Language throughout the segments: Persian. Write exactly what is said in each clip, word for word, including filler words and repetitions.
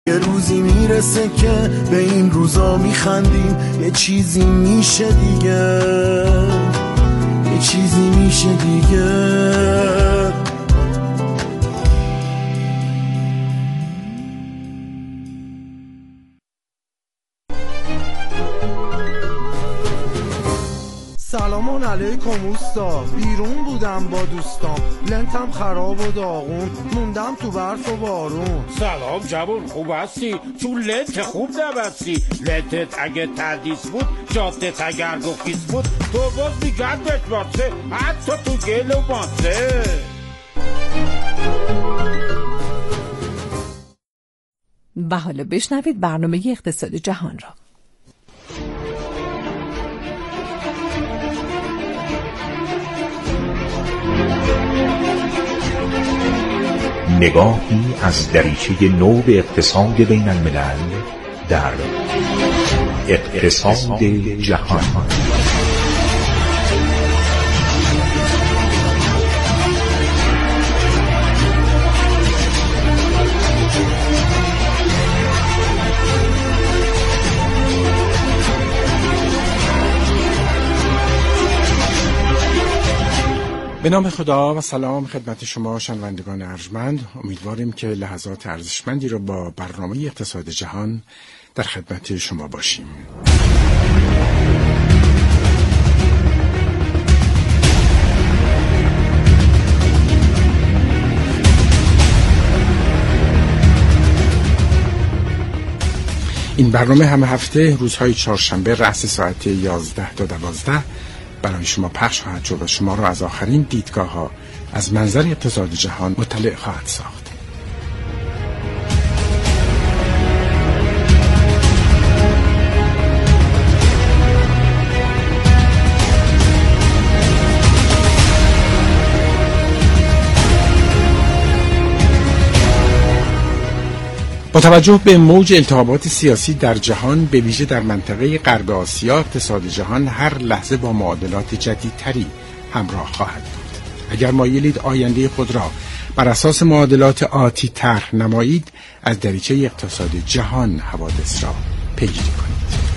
یه روزی میرسه که به این روزا میخندیم، یه چیزی میشه دیگه، یه چیزی میشه دیگه. سلام علیکم اوستا، بیرون بودم با دوستام، لنتم خراب و داغون، موندم تو برف و بارون. سلام جوون، خوب هستی؟ چون لنت خوب نبستی. لنتت اگه تردیس بود، جادت اگر گفیس بود، تو باز میگردت باسه، حتی تو گل و ماسه. و حالا بشنوید برنامه اقتصاد جهان را. نگاهی از دریچه نو به اقتصاد بین الملل در اقتصاد جهان. به نام خدا و سلام خدمت شما شنوندگان ارجمند. امیدواریم که لحظات ارزشمندی را با برنامه اقتصاد جهان در خدمت شما باشیم. این برنامه همه هفته روزهای چهارشنبه رأس ساعت یازده تا دوازده برای شما پخش خواهد شد و شما را از آخرین دیدگاه ها از منظر اقتصاد جهان مطلع خواهد ساخت. با توجه به موج التهابات سیاسی در جهان، به ویژه در منطقه غرب آسیا، اقتصاد جهان هر لحظه با معادلات جدیدتری همراه خواهد بود. اگر مایلید آینده خود را بر اساس معادلات آتی طرح نمایید، از دریچه اقتصاد جهان حوادث را پیگیری کنید.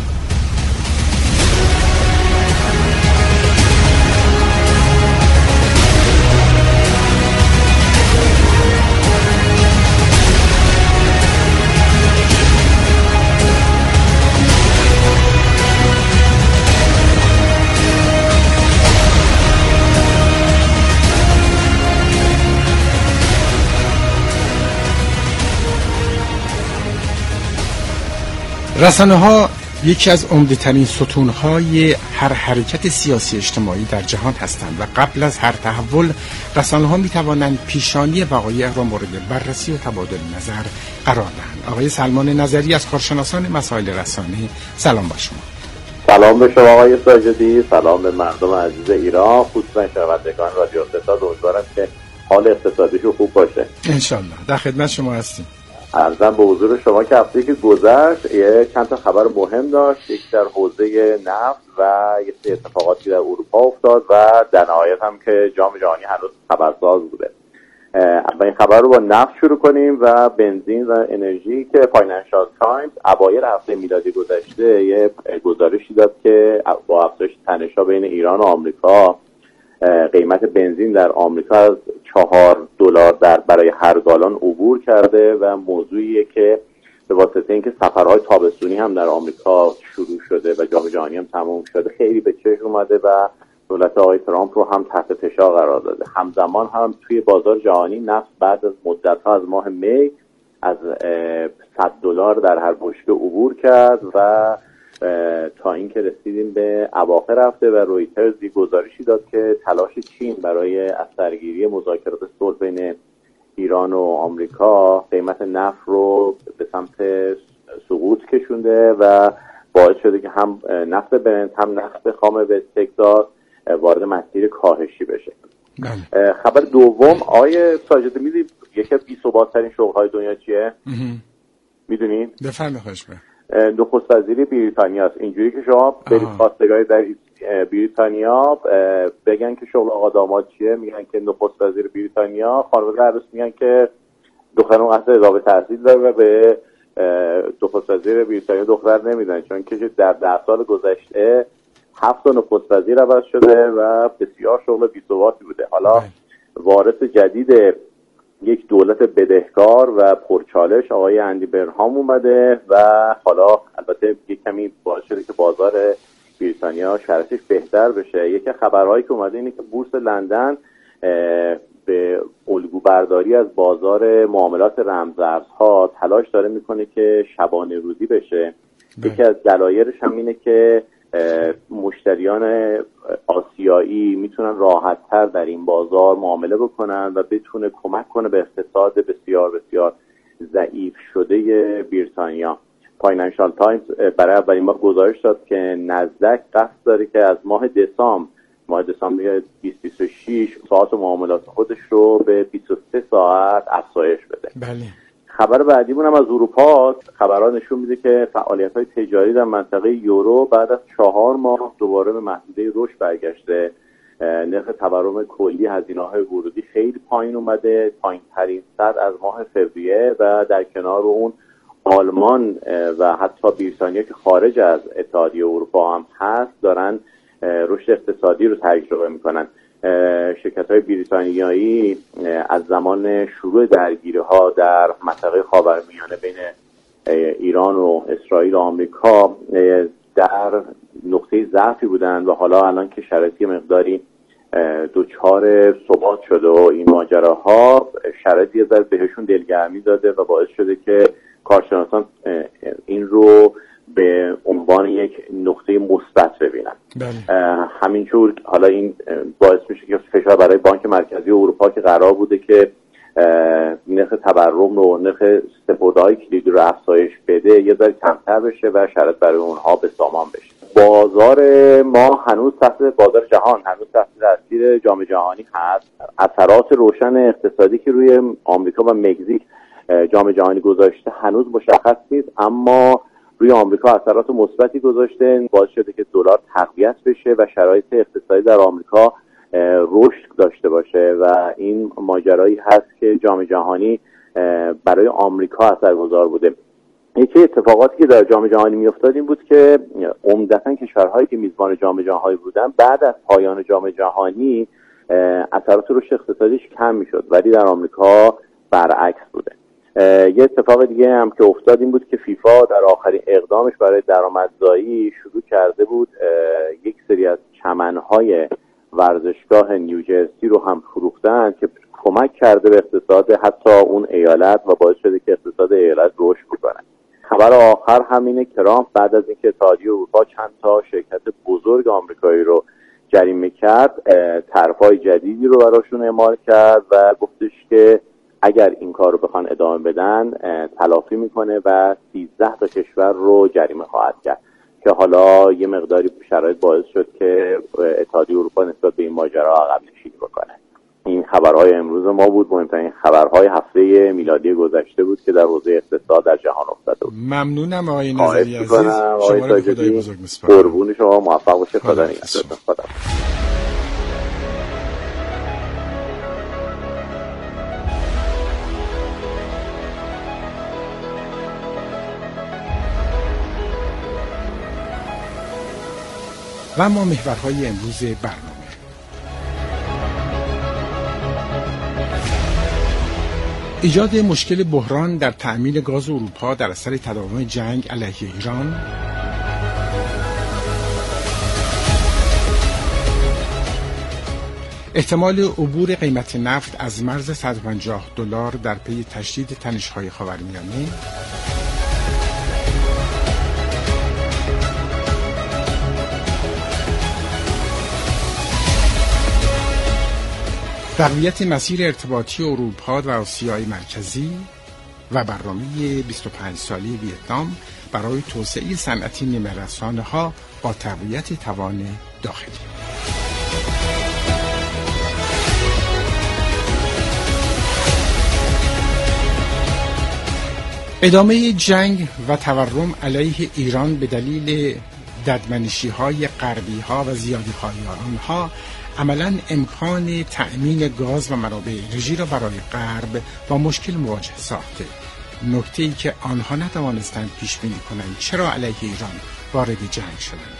رسانه ها یکی از عمده‌ترین ستون‌های هر حرکت سیاسی اجتماعی در جهان هستند و قبل از هر تحول رسانه ها می توانند پیشانی وقایع را مورد بررسی و تبادل نظر قرار دهند. آقای سلمان نظری از کارشناسان مسائل رسانه، سلام با شما. سلام به شما آقای ساجدی، سلام به مردم عزیز ایران، خصوصا شنوندگان رادیو اقتصاد. امیدوارم که حال اقتصادیشون خوب باشه. ان شاء الله. در خدمت شما هستیم. عرضم به حضور شما که هفته که گذشت یه چند تا خبر مهم داشت، یک در حوزه نفت و یه سری اتفاقاتی در اروپا افتاد و در نهایت هم که جام جهانی هنوز خبرساز بوده. اولین خبر رو با نفت شروع کنیم و بنزین و انرژی که فاینانشال تایمز اوایل هفته میلادی گذشته یه گزارشی داد که با افزایش تنش‌ها بین ایران و آمریکا، قیمت بنزین در آمریکا از چهار دلار در برای هر گالون عبور کرده و موضوعیه که به واسطه اینکه سفرهای تابستونی هم در آمریکا شروع شده و جام جهانی هم تموم شده خیلی به چشم اومده و دولت آقای ترامپ رو هم تحت فشار قرار داده. همزمان هم توی بازار جهانی نفت بعد از مدت‌ها از ماه می از صد دلار در هر بشکه عبور کرد و تا اینکه رسیدیم به اواخر هفته و رویترز یک گزارشی داد که تلاش چین برای از سرگیری مذاکرات صلح بین ایران و آمریکا قیمت نفت رو به سمت سقوط کشونده و باعث شده که هم نفت برنت هم نفت خام وست تگزاس وارد مسیر کاهشی بشه. خبر دوم، آیه ساجد میدونی یکی از بی‌ثبات‌ترین شغل‌های دنیا چیه؟ میدونی؟ بفرمایید. خواهش می‌کنم. نخست وزیری بریتانیا است. اینجوری که شما برید خواستگاری در بریتانیا بگن که شغل آقا داماد چیه، میگن که نخست وزیر بریتانیا. خانواده عروس میگن که دخترم قصد ادامه تحصیل داره و به نخست وزیر بریتانیا دختر نمیدن، چون که در ده سال گذشته هفت نخست وزیر عوض شده و بسیار شغل بی‌ثباتی بوده. حالا وارث جدید یک دولت بدهکار و پرچالش آقای اندی برنهام اومده و حالا البته یک کمی باعث شده که بازار بریتانیا شرایطش بهتر بشه. یکی خبرهایی که اومده اینه که بورس لندن به الگو برداری از بازار معاملات رمزارزها تلاش داره میکنه که شبانه روزی بشه. یکی از دلایلش هم اینه که مشتریان آسیایی میتونن راحت‌تر در این بازار معامله بکنن و بتونه کمک کنه به اقتصاد بسیار بسیار ضعیف شده بریتانیا. فاینانشال تایمز برای اولین بار گزارش داد که نزدک قصد داره که از ماه دسامبر ماه دسامبر بیست بیست و شش ساعت معاملات خودش رو به بیست و سه ساعت افزایش بده. بله. خبر بعدیمون هم از اروپا. خبرها نشون میده که فعالیت‌های تجاری در منطقه یورو بعد از چهار ماه دوباره به محدوده رشد برگشته. نرخ تورم کلی هزینه‌های ورودی خیلی پایین اومده، پایین‌ترین سطح از ماه فوریه، و در کنار اون آلمان و حتی بریتانیا که خارج از اتحادیه اروپا هم هست دارن رشد اقتصادی رو تجربه میکنن. شرکت‌های بریتانیایی از زمان شروع درگیری‌ها در منطقه خاورمیانه بین ایران و اسرائیل و آمریکا در نقطه ضعفی بودن و حالا الان که شرایطی مقداری دوچار ثبات شده و این ماجراها شرایطی از بهشون دلگرمی داده و باعث شده که کارشناسان این رو به عنوان یک نقطه مثبت ببینن. بله. همینجور حالا این باعث میشه که فشار برای بانک مرکزی اروپا که قرار بوده که نرخ تورم رو نرخ سپرده‌های کلیدی رو افزایش بده یه ذره کمتر بشه و شرایط برای اونها به سامان بشه. بازار ما هنوز تحت بازار جهان هنوز تحت تاثیر جام جهانی هست. اثرات روشن اقتصادی که روی آمریکا و مکزیک جام جهانی گذاشته هنوز مشخص نیست، اما روی آمریکا اثرات مثبتی گذاشته، باعث شده که دلار تقویت بشه و شرایط اقتصادی در آمریکا رشد داشته باشه و این ماجرایی هست که جام جهانی برای آمریکا اثرگذار بوده. یکی اتفاقاتی که در جام جهانی میافتاد این بود که عمدتاً کشورهایی که میزبان جام جهانی بودن بعد از پایان جام جهانی اثرات رشد اقتصادیش کم میشد، ولی در آمریکا برعکس بوده. یه اتفاق دیگه هم که افتاد این بود که فیفا در آخرین اقدامش برای درآمدزایی شروع کرده بود یک سری از چمنهای ورزشگاه نیوجرسی رو هم فروختن که کمک کرده به اقتصاد حتی اون ایالت و باعث شده که اقتصاد ایالت رشد بکنه. خبر آخر همینه که ترامپ بعد از اینکه اتحادیه اروپا چند تا شرکت بزرگ آمریکایی رو جریمه کرد، طرح‌های جدیدی رو براشون اعمال کرد و گفتش که اگر این کار رو بخوان ادامه بدن تلافی میکنه و سیزده تا کشور رو جریمه خواهد کرد که حالا یه مقداری شرایط باعث شد که اتحادیه اروپا نسبت به این ماجرا عقب نشینی بکنه. این خبرهای امروز ما بود. مهمترین خبرهای هفته میلادی گذشته بود که در حوزه اقتصاد در جهان افتاده بود. ممنونم آقای نظری عزیز. شما رو خدای بزرگ میسپارم. قربون شما، موفق باشید. خدا نگهدار. خدا. و اما محورهای امروز برنامه. ایجاد مشکل بحران در تأمین گاز اروپا در اثر تداوم جنگ علیه ایران، احتمال عبور قیمت نفت از مرز صد و پنجاه دلار در پی تشدید تنش‌های خاورمیانه، تقویت مسیر ارتباطی اروپا و آسیای مرکزی و برنامه بیست و پنج سالی ویتنام برای توسعه صنعتی نیمه رسانه‌ها با تقویت توان داخلی. ادامه جنگ و تورم علیه ایران به دلیل ددمنشی‌های غربی‌ها و زیادی‌های آنها عملاً امکان تأمین گاز و منابع انرژی را برای غرب با مشکل مواجه ساخته نکته‌ای که آنها نتوانستند پیش بینی کنند چرا علیه ایران وارد جنگ شدند.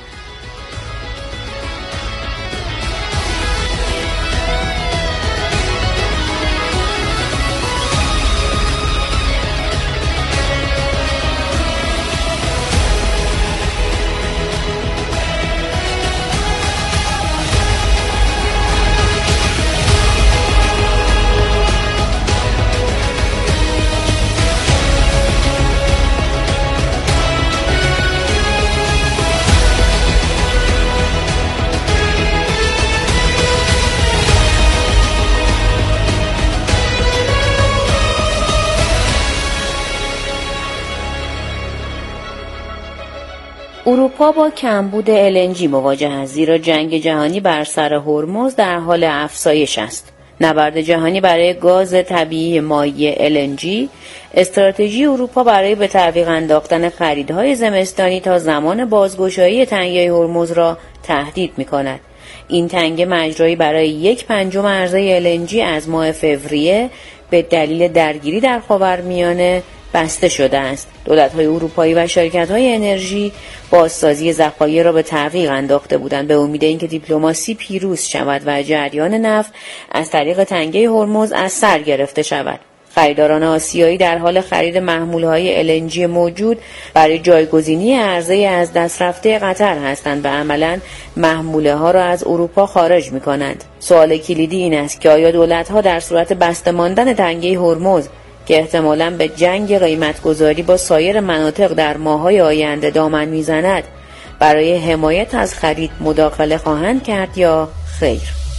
اروپا با کمبود ال ان جی مواجه است، زیرا جنگ جهانی بر سر هرمز در حال افزایش است. نبرد جهانی برای گاز طبیعی مایع ال ان جی، استراتژی اروپا برای به تعویق انداختن خریدهای زمستانی تا زمان بازگشایی تنگه هرمز را تهدید می‌کند. این تنگه مجرایی برای یک پنجم عرضه ال ان جی از ماه فوریه به دلیل درگیری در خاورمیانه بسته شده است. دولت‌های اروپایی و شرکت‌های انرژی بازسازی ذخایر را به تعویق انداخته بودند به امید اینکه دیپلماسی پیروز شود و جریان نفت از طریق تنگه هرمز از سر گرفته شود. خریداران آسیایی در حال خرید محموله‌های ال ان جی موجود برای جایگزینی عرضه از دست رفته قطر هستند و عملاً محموله‌ها را از اروپا خارج می‌کنند. سوال کلیدی این است که آیا دولت‌ها در صورت بسته ماندن تنگه هرمز که احتمالاً به جنگ قیمت‌گذاری با سایر مناطق در ماه‌های آینده دامن می‌زند برای حمایت از خرید مداخله خواهند کرد یا خیر؟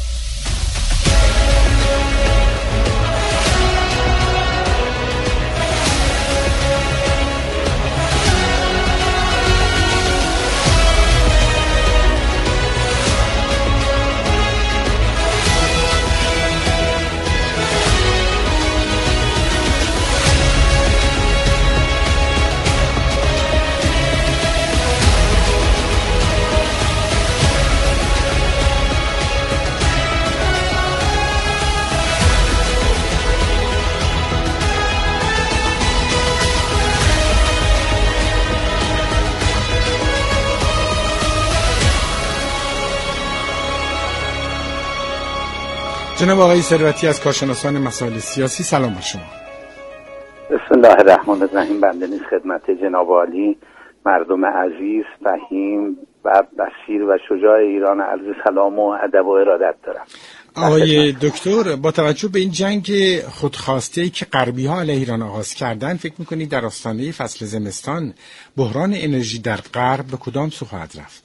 جناب آقای ثروتی از کارشناسان مسائل سیاسی، سلام بر شما. بسم الله الرحمن الرحیم. بنده نیز خدمت جناب عالی، مردم عزیز، فهیم و بصیر و شجاع ایران عرض سلام و ادب و ارادت دارم. آقای دکتر، با توجه به این جنگ خودخواسته‌ای که غربی‌ها علیه ایران آغاز کردن، فکر می‌کنید در آستانه فصل زمستان بحران انرژی در غرب به کدام سو خواهد رفت؟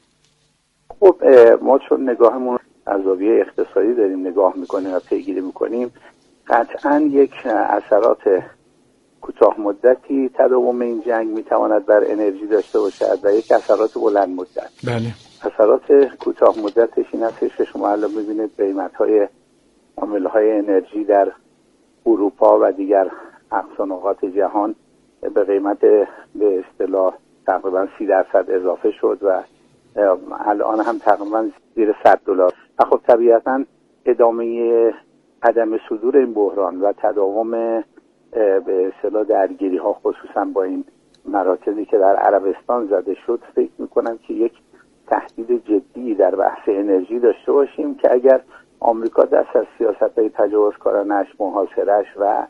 خب ما چون نگاهمون از زاویه اقتصادی داریم نگاه میکنیم و پیگیری میکنیم، قطعا یک اثرات کوتاه مدتی تداوم این جنگ میتواند بر انرژی داشته باشد و یک اثرات بلند مدت. بله. اثرات کوتاه مدتش این است که شما الان میبینید قیمت‌های معامله‌های انرژی در اروپا و دیگر اقصا نقاط جهان به قیمت به اصطلاح تقریبا سی درصد اضافه شد و الان هم تقریبا زیر صد دلار. خب طبیعتا ادامه عدم صدور این بحران و تداوم به اصطلاح درگیری ها خصوصا با این مراکزی که در عربستان زده شد، فکر میکنم که یک تهدید جدی در بحث انرژی داشته باشیم که اگر آمریکا دست از سیاست های تجاوزکارانش، محاصره‌اش و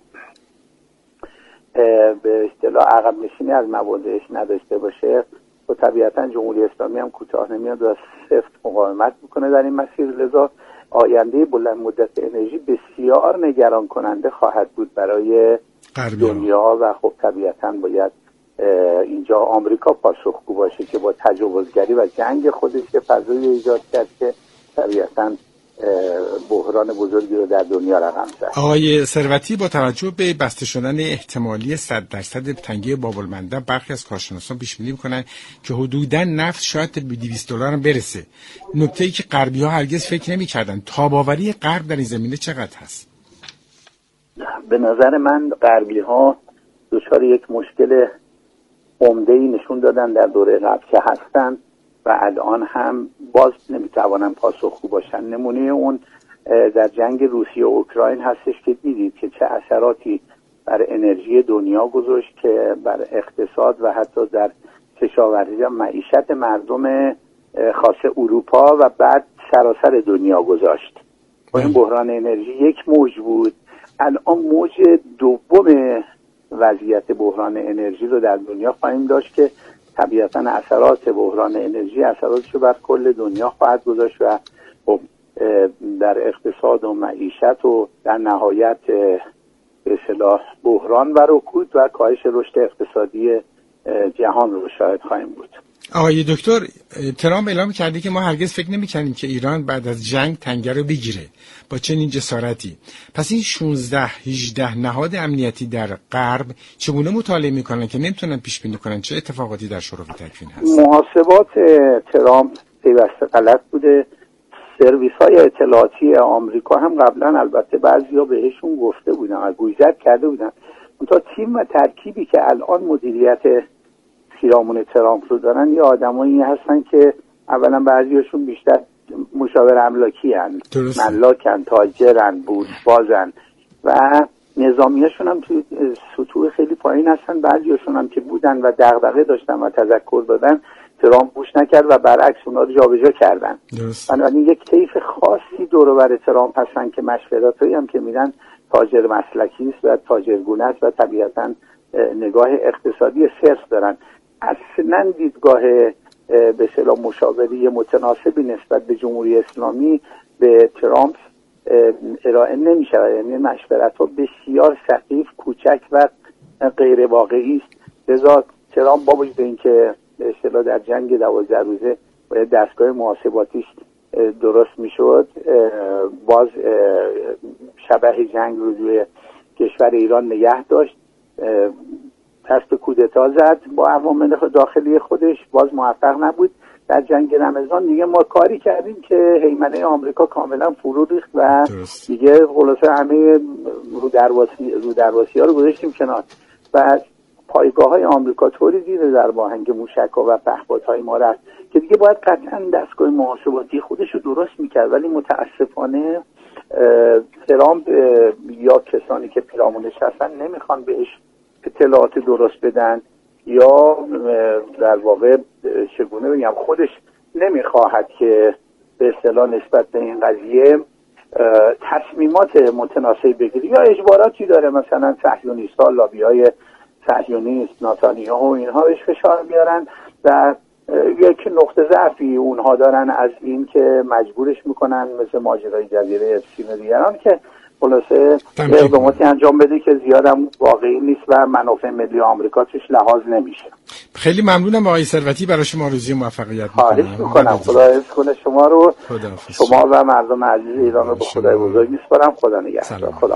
به اصطلاح عقب نشینی از مبادئش نداشته باشه و طبیعتا جمهوری اسلامی هم کوتاه نمیاد و سفت مقاومت میکنه در این مسیر. لذا آینده بلند مدت انرژی بسیار نگران کننده خواهد بود برای دنیا و خب طبیعتا باید اینجا آمریکا پاسخگو باشه که با تجاوزگری و جنگ خودش که فضایی ایجاد کرد که طبیعتا بحران بزرگی رو در دنیا رقم زد. آقای ثروتی، با توجه به بسته شدن احتمالی صد درصد تنگه باب المندب، برخی از کارشناسان پیش بینی می‌کنند که حدوداً نفت شاید به دویست دلار برسه. نکته‌ای که غربی‌ها هرگز فکر نمی‌کردن. تاب‌آوری غرب در این زمینه چقدر هست؟ به نظر من غربی‌ها دچار یک مشکل عمده‌ای نشون دادن در دوره قبل که هستن و الان هم باز نمیتوانن پاسخگو باشن. نمونه اون در جنگ روسیه و اوکراین هستش که دیدید که چه اثراتی بر انرژی دنیا گذاشت که بر اقتصاد و حتی در کشاورزی و معیشت مردم خاص اروپا و بعد سراسر دنیا گذاشت. با این بحران انرژی یک موج بود. الان موج دوم وضعیت بحران انرژی رو در دنیا خواهیم داشت که طبیعتاً اثرات بحران انرژی اثراتش رو بر کل دنیا خواهد گذاشت و در اقتصاد و معیشت و در نهایت به اصطلاح بحران و رکود و کاهش رشد اقتصادی جهان رو شاهد خواهیم بود. آقای دکتر، ترامپ اعلام کرده که ما هرگز فکر نمی‌کردیم که ایران بعد از جنگ تنگه رو بگیره با چنین جسارتی. پس این شانزده هجده نهاد امنیتی در غرب چگونه مطالعه میکنن که نمیتونن پیش بینی کنن چه اتفاقاتی در شرف تکوین هست؟ محاسبات ترامپ پیوسته غلط بوده. سرویس های اطلاعاتی آمریکا هم قبلا البته بعضیا بهشون گفته بودن و گوشزد کرده بودن. تا تیم و ترکیبی که الان مدیریت پیرامون ترامپ رو دارن یه آدمایی هستن که اولا بعضیاشون بیشتر مشاور املاکی هن، ملاکن، تاجرن، بورسبازن و نظامیاشون هم تو سطوح خیلی پایین هستن. بعضیاشون هم که بودن و دغدغه داشتن و تذکر دادن ترامپ گوش نکرد و برعکس اونا رو جابجا کردن. بنابراین یک طیف خاصی دور و بر ترامپ هستن که مشورتایی هم که میدن تاجر مسلکی است و تاجرگونه است و طبیعتاً نگاه اقتصادی صرف دارن. اصلا دیدگاه به اصطلاح مشاوری متناسبی نسبت به جمهوری اسلامی به ترامپ ارائه نمی شود. یعنی مشورت ها بسیار سخیف، کوچک و غیر واقعی است. لذا ترامپ با وجود اینکه به اصطلاح در جنگ دوازده روزه باید دستگاه محاسباتیش درست می شد، باز شبح جنگ رو روی کشور ایران نگه داشت، دست کودتا زد با عوامل داخلی خودش، باز موفق نبود. در جنگ رمضان دیگه ما کاری کردیم که هیمنه آمریکا کاملا فرو ریخت و دیگه خلاصه همه رو درواسی رو درواسی ها رو گذاشتیم کنار و پایگاه های آمریکا طوری زیر در باهنگ موشک‌ها و پهپادهای ما رفت که دیگه باید قطعا دستگاه محاسباتی خودش رو درست میکرد. ولی متاسفانه ترامپ یا کسانی که پیرامونش هستن نمیخوان بهش اطلاعات درست بدن یا در واقع چگونه بگم خودش نمیخواهد که به اصطلاح نسبت به این قضیه تصمیمات متناسب بگیره یا اجباراتی داره. مثلا صهیونیست‌ها، لابی‌های صهیونیست، نتانیاهو و اینها بهش فشار بیارن و یک نقطه ضعفی اونها دارن از این که مجبورش میکنن مثل ماجرای جزیره اپستین و دیگران که خلاصه اقداماتی انجام بده که زیادم واقعی نیست و منافع ملی آمریکا توش لحاظ نمیشه. خیلی ممنونم آقای ثروتی، برای شما آرزوی موفقیت میکنم. خواهش میکنم. خدا حفظ کنه شما رو، شما و مردم عزیز ایران رو به خدای بزرگ میسپارم. خدا نگهدار. خدا.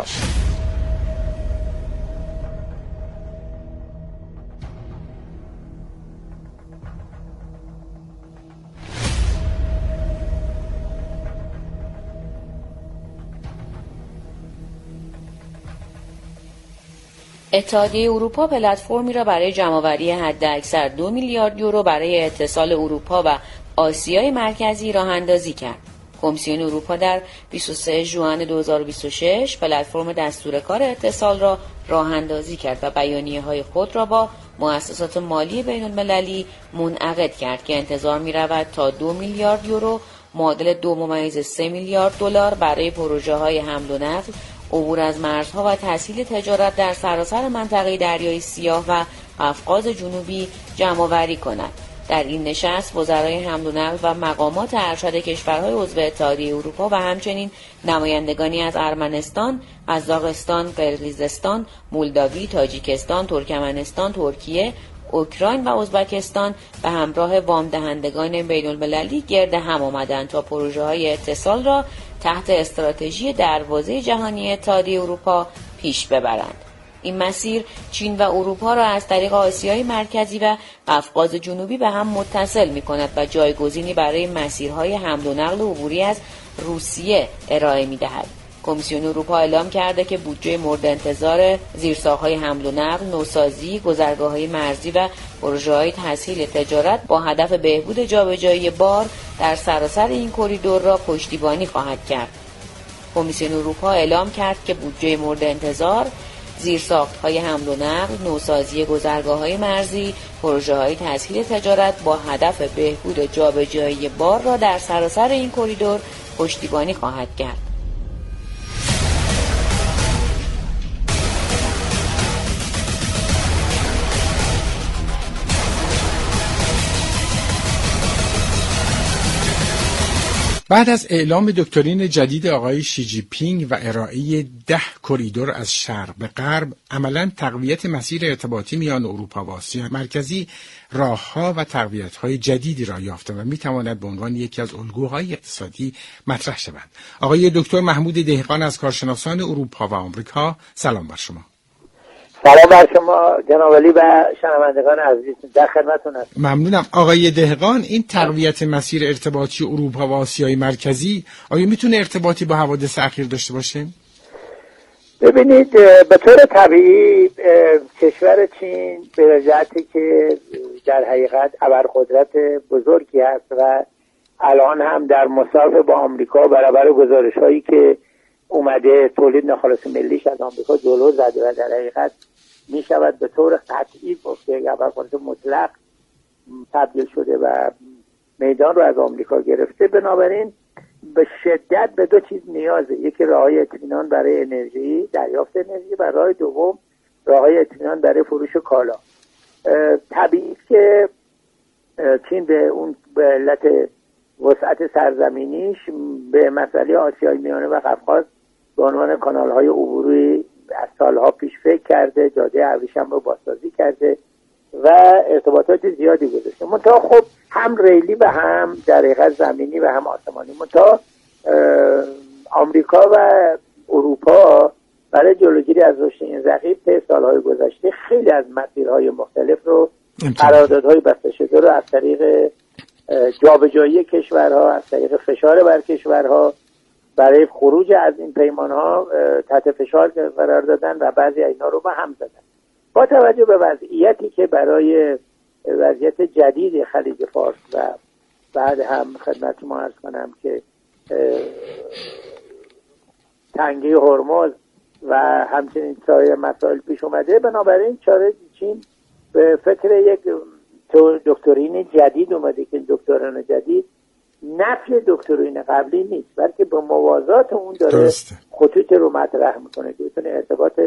اتحادیه اروپا پلتفرمی را برای جمع‌آوری حداکثر دو میلیارد یورو برای اتصال اروپا و آسیای مرکزی راه اندازی کرد. کمیسیون اروپا در بیست و سوم ژوئن دو هزار و بیست و شش پلتفرم دستورکار اتصال را راه اندازی کرد و بیانیه‌های خود را با مؤسسات مالی بین‌المللی منعقد کرد که انتظار می‌رود تا دو میلیارد یورو معادل دو ممیز سه میلیارد دلار برای پروژه‌های حمل و نقل، عبور از مرزها و تسهیل تجارت در سراسر منطقه دریای سیاه و قفقاز جنوبی جمع‌آوری کند. در این نشست وزرای حمل و نقل و مقامات ارشد کشورهای عضو اتحادیه اروپا و همچنین نمایندگانی از ارمنستان، قزاقستان، قرقیزستان، مولداوی، تاجیکستان، ترکمنستان، ترکیه، اوکراین و ازبکستان به همراه وام دهندگان بین المللی گرد هم آمدند تا پروژه های اتصال را تحت استراتژی دروازه جهانی اتحادیه اروپا پیش ببرند. این مسیر چین و اروپا را از طریق آسیای مرکزی و قفقاز جنوبی به هم متصل می کند و جایگزینی برای مسیرهای حمل و نقل عبوری از روسیه ارائه می دهد. کمیسیون اروپا اعلام کرده که بودجه مورد انتظار زیرساخت‌های حمل و نقل، نوسازی، گذرگاه‌های مرزی و پروژه‌های تسهیل تجارت با هدف بهبود جابجایی بار در سراسر این کریدور را پشتیبانی خواهد کرد. کمیسیون اروپا اعلام کرد که بودجه مورد انتظار زیرساخت‌های حمل و نقل، نوسازی گذرگاه‌های مرزی، پروژه‌های تسهیل تجارت با هدف بهبود جابجایی بار را در سراسر این کریدور پشتیبانی خواهد کرد. بعد از اعلام دکترین جدید آقای شی جی پینگ و ارائه ده کریدور از شرق به غرب، عملاً تقویت مسیر ارتباطی میان اروپا و آسیا مرکزی راهها و تقویت‌های جدیدی را یافته و می‌تواند به عنوان یکی از الگوهای اقتصادی مطرح شود. آقای دکتر محمود دهقان از کارشناسان اروپا و آمریکا، سلام بر شما. سلام بر شما جناب علی و شنوندگان عزیز، در خدمتتون هستم. ممنونم. آقای دهقان، این تقویت مسیر ارتباطی اروپا و آسیای مرکزی آیا میتونه ارتباطی با حوادث اخیر داشته باشه؟ ببینید، به طور طبیعی کشور چین به جهتی که در حقیقت ابرقدرت بزرگی است و الان هم در مسافه با آمریکا برابر گزارش‌هایی که اومده تولید ناخالص ملیش از آمریکا جلو زده و در حقیقت می شود به طور قطعی گفت که ابرقدرت مطلق تبدیل شده و میدان رو از آمریکا گرفته. بنابراین به شدت به دو چیز نیازه: یکی راههای اطمینان برای انرژی، دریافت انرژی، و راه دوم راههای اطمینان برای فروش کالا. طبیعی که چین به اون به علت وسعت سرزمینیش به مسئله آسیای میانه و قفقاز به عنوان کانال‌های عبوری از سالها پیش فکر کرده، جاده ابریشم رو بازسازی کرده و ارتباطات زیادی گذاشته. منتها خب هم ریلی و هم در حقیقت زمینی و هم آسمانی. منتها آمریکا و اروپا برای جلوگیری از رشد این ضریب طی سالهای گذشته خیلی از مسیرهای مختلف رو، قراردادهای بسته شده رو از طریق جابجایی کشورها، از طریق فشار بر کشورها برای خروج از این پیمانها تحت فشار قرار دادن و بعضی اینا رو به هم زدن. با توجه به وضعیتی که برای وضعیت جدید خلیج فارس و بعد هم خدمت شما عرض کنم که تنگی هرمز و همچنین سایر مسائل پیش اومده، بنابراین چاره چین به فکر یک دکترین جدید اومده که دکترین جدید نفی دکترین قبلی نیست، بلکه به موازات اون داره درسته. خطوط رو مطرح میکنه که بتونه ارتباط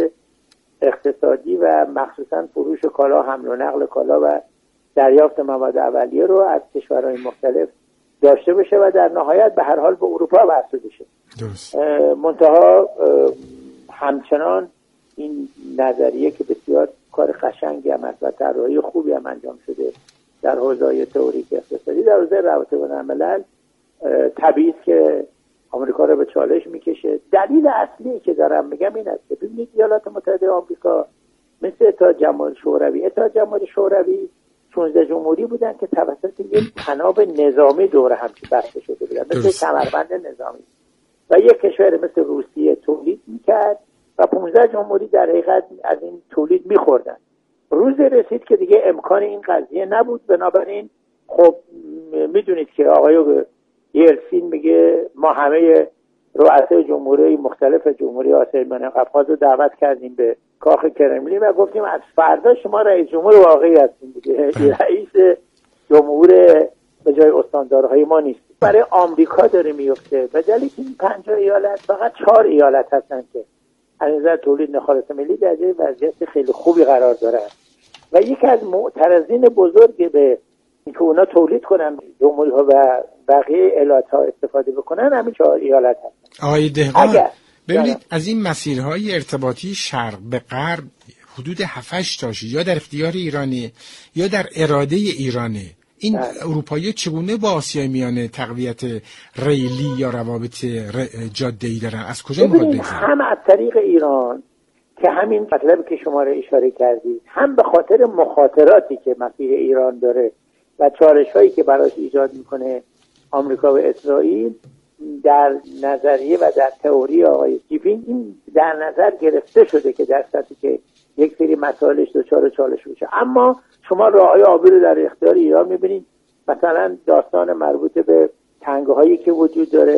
اقتصادی و مخصوصا فروش کالا، حمل و نقل کالا و دریافت مواد اولیه رو از کشورهای مختلف داشته باشه و در نهایت به هر حال به اروپا وصل بشه. درست. منتها همچنان این نظریه که بسیار کار قشنگی هم است و طراحی خوبی هم انجام شده در حوزه تئوریک اقتصادی، در حوزه روابط بین‌الملل طبیعی است که آمریکا رو به چالش میکشه. دلیل اصلی که دارم میگم این است که ببینید ایالات متحده آمریکا مثل اتحاد جماهیر شوروی اتحاد جماهیر شوروی شانزده جمهوری بودن که توسط یک تناب نظامی دور هم بسته شده بودن، مثل کمربند نظامی، و یک کشور مثل روسیه تولید میکرد و پانزده جمهوری در حقیقت از این تولید میخوردن. روز رسید که دیگه امکان این قضیه نبود. بنابراین خب میدونید که آقای یلسین میگه ما همه رؤسای جمهوری مختلف جمهوری آسیای میانه قفقاز رو دعوت کردیم به کاخ کرملین و گفتیم از فردا شما رئیس جمهور واقعی هستیم دیگه، رئیس جمهور به جای استاندارهای ما نیست. برای آمریکا داره میفته به دلیلی که این پنجاه ایالت فقط چهار ایالت هستن که از نظر تولید ناخالص ملی در جای وضعیت خیلی خوبی قرار دارن و یکی از معترضین بزرگ به اینکه اونا تولید کنن جمهوری ها و بقیه ایالت ها استفاده بکنن همین چهار ایالت هستن. آقای دهقان ببینید از این مسیرهای ارتباطی شرق به غرب حدود هفت هشت تاش یا در اختیار ایرانه یا در اراده ایرانه. این اروپایی چگونه با آسیای میانه تقویت ریلی یا روابط جاده‌ای دارن؟ از کجا میخواد بگذارن؟ هم از طریق ایران که همین مطلبی که شما رو اشاره کردید، هم به خاطر مخاطراتی که مسیر ایران داره و چالش‌هایی که براش ایجاد میکنه آمریکا و اسرائیل، در نظریه و در تئوری آقای شی پینگ این در نظر گرفته شده که در صورتی که یک سری مسائلش دچار چالش بشه. اما شما راههای آبی رو در اختیار ایران میبینید، مثلا داستان مربوط به تنگه‌هایی که وجود داره،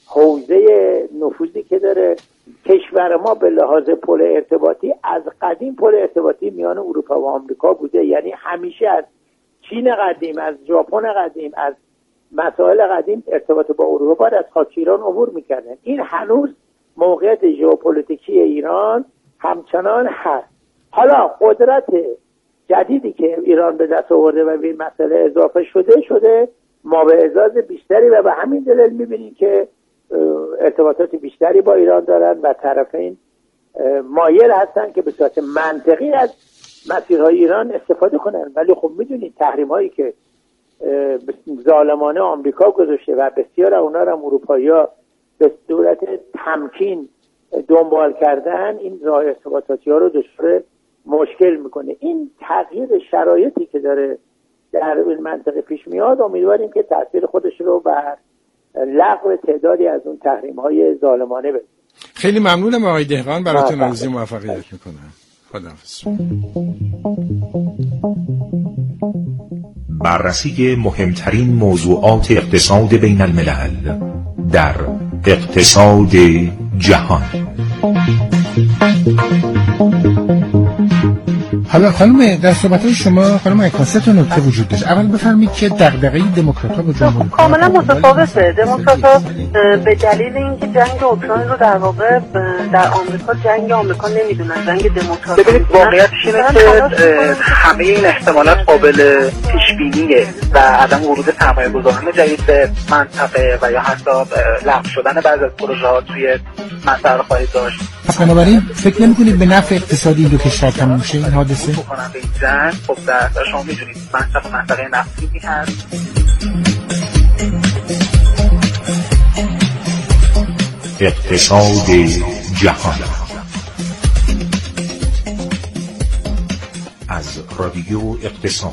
حوزه نفوذی که داره. کشور ما به لحاظ پل ارتباطی از قدیم پل ارتباطی میان اروپا و آمریکا بوده، یعنی همیشه از چین قدیم، از ژاپن قدیم، از مسائل قدیم ارتباط با اروپا از خاک ایران عبور میکردن. این هنوز موقعیت ژئوپلیتیکی ایران همچنان هست. حالا قدرت جدیدی که ایران به دست آورده و به این مسئله اضافه شده شده ما به اعزاز بیشتری و به همین دلیل میبینیم که ارتباطات بیشتری با ایران دارن و طرفین مایل هستن که به صورت منطقی از مسیرهای ایران استفاده کنن. ولی خب میدونید تحریم هایی که ظالمانه آمریکا گذاشته و بسیار اونا رو اروپایی‌ها به صورت تمکین دنبال کردن، این راه ارتباطاتی ها رو دچار مشکل میکنه. این تغییر شرایطی که داره در این منطقه پیش میاد، امیدواریم که تاثیر خودش رو بر لغو تعدادی از اون تحریم های ظالمانه بده. خیلی ممنونم آقای دهقان، براتون آرزوی موفقیت میکنم. خداحافظ. بررسی مهمترین موضوعات اقتصاد بین الملل در اقتصاد جهان. حالا خانم در صحبت‌های شما خانم اکان سه تا نکته وجود داشت. اول بفرمایید که دغدغه دموکرات‌ها با جمهوری کاملا متفاوته. دموکرات‌ها به دلیل اینکه جنگ اوکراین رو در واقع در آمریکا جنگ آمریکا نمیدونن، جنگ دموکرات. ببینید واقعیتش اینه که همه این احتمالات قابل پیش بینیه و عدم ورود سرمایه‌گذاران جدید به منطقه و یا حتی لغو شدن بعضی از پروژه‌ها توی منطقه خواهید داشت. بنابراین فکر نمی‌کنید به نفع اقتصادی دو کشور تموم شه این حادثه؟ بکنن به این جنگ. خب در شما می‌دونید منطقه منطقه نفتی هست. اقتصاد جهان از رادیو اقتصاد.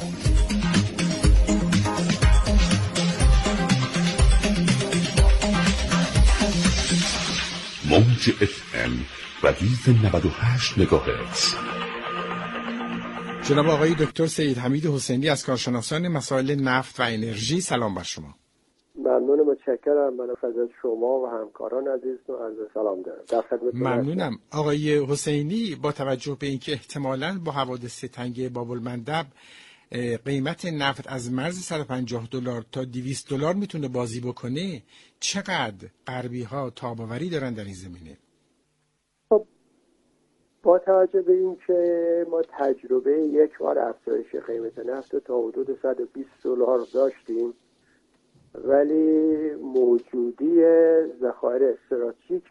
موج اف ام ردیف نود و هشت مگاهرتز. جناب آقای دکتر سید حمید حسینی از کارشناسان مسائل نفت و انرژی، سلام بر شما. ممنون، متشکرم. من از شما و همکاران عزیز و عرض سلام دارم. در خدمتتون ممنونم. آقای حسینی، با توجه به اینکه احتمالاً با حوادث تنگه باب المندب قیمت نفت از مرز صد و پنجاه دلار تا دویست دلار میتونه بازی بکنه، چقدر غربی ها تاباوری دارن در این زمینه؟ خب با توجه به اینکه ما تجربه یک بار افزایش قیمت نفت تا حدود صد و بیست دلار داشتیم، ولی موجودی ذخایر استراتژیک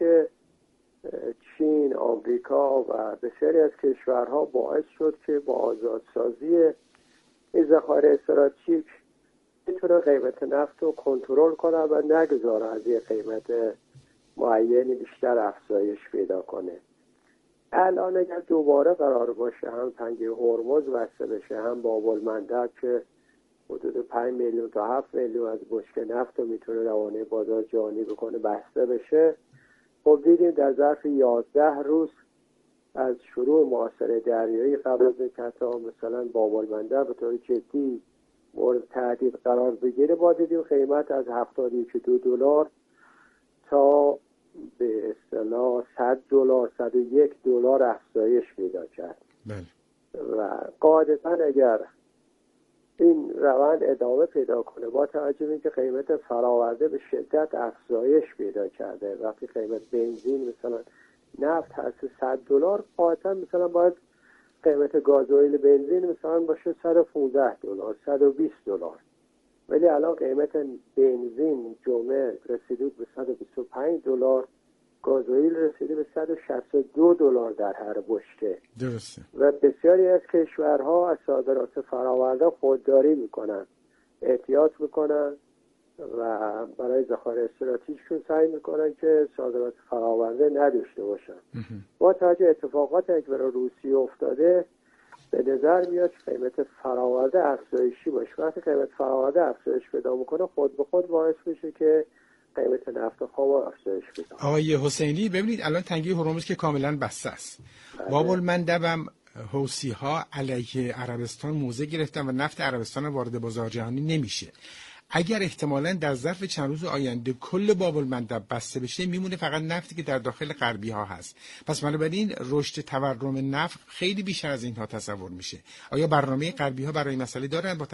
چین، آمریکا و بسیاری از کشورها باعث شد که با آزادسازی این ذخایر استراتژیک میتونه قیمت نفت رو کنترل کنه و نگذاره از یه قیمت معینی بیشتر افزایش پیدا کنه. الان اگر دوباره قرار باشه هم تنگه هرمز بسته بشه، هم باب المندب که حدود پنج میلیون تا هفت میلیون از بشکه نفت رو میتونه روانه بازار جهانی بکنه بسته بشه، خب دیدیم در ظرف یازده روز از شروع معاصره دریایی قبل از اینکه حتی مثلا باب المندب به طور جدی مورد تهدید قرار بگیره، با دیدیم قیمت از هفتاد و دو دلار تا به اصطلاح صد دلار، صد و یک دلار افزایش پیدا کرد. بله. و قاعدتا اگر این روند ادامه پیدا کنه، با توجه به اینکه قیمت فراورده به شدت افزایش پیدا کرده، وقتی قیمت بنزین مثلا نفت هست صد دلار، قاعدتا مثلا باید قیمت گازوئیل بنزین مثلا باشه صد و پانزده دلار، صد و بیست دلار، ولی الان قیمت بنزین جمعه رسیده به صد و بیست و پنج دلار، گازوئیل رسیده به صد و شصت و دو دلار در هر بشکه. درسته. و بسیاری از کشورها از صادرات فراورده خودداری میکنن، احتیاط میکنن و برای ذخایر استراتژیکشون سعی میکنن که صادرات فراورده نداشته باشن. با توجه اتفاقات که برای روسیه افتاده، به نظر میاد قیمت فراورده افزایشی باشه. وقتی قیمت فراورده افزایش پیدا میکنه، خود به خود باعث میشه که قیمت نفت خام افزایش پیدا کنه. آقای حسینی ببینید الان تنگه هرمز که کاملا بسته است. باب المندب هم حوثی ها علیه عربستان موضع گرفتن و نفت عربستان وارد بازار جهانی نمیشه. اگر احتمالاً در ظرف چند روز آینده کل باب المندب بسته بشه، میمونه فقط نفتی که در داخل غربی ها هست. پس بنابراین رشد تورم نفت خیلی بیشتر از اینها تصور میشه. آیا برنامه غربی ها برای مسئله دارن؟ با